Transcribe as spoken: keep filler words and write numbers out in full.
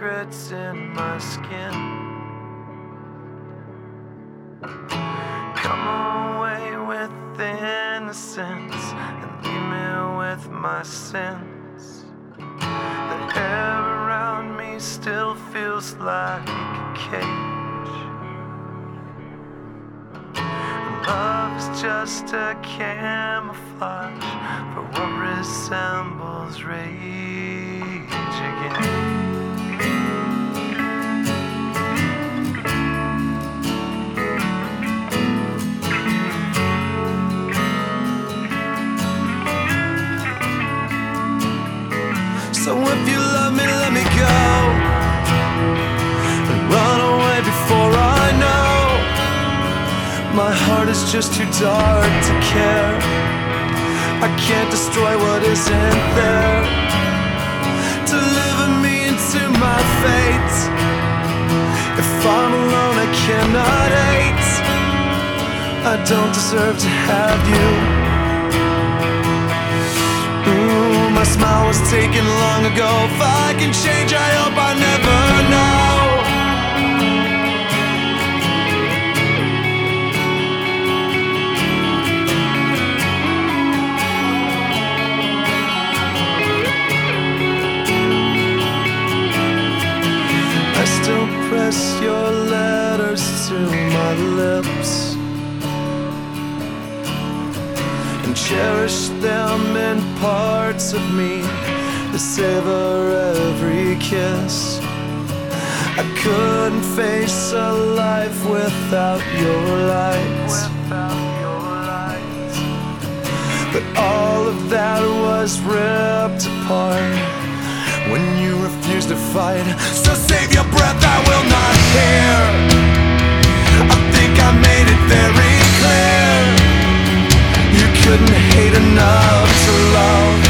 secrets in my skin. Come away with innocence and leave me with my sins. The air around me still feels like a cage. Love is just a camouflage for what resembles rage again. So if you love me, let me go and run away before I know. My heart is just too dark to care. I can't destroy what isn't there. Deliver me into my fate. If I'm alone, I cannot hate. I don't deserve to have you. Ooh, my smile was taken long ago. If I can change, I hope I never know. I still press your letters to my lips and cherish them in parts of me that savor every kiss. I couldn't face a life without your light, but all of that was ripped apart when you refused to fight. So save your breath, I will not hear. I think I made it very clear. You couldn't hate enough to love.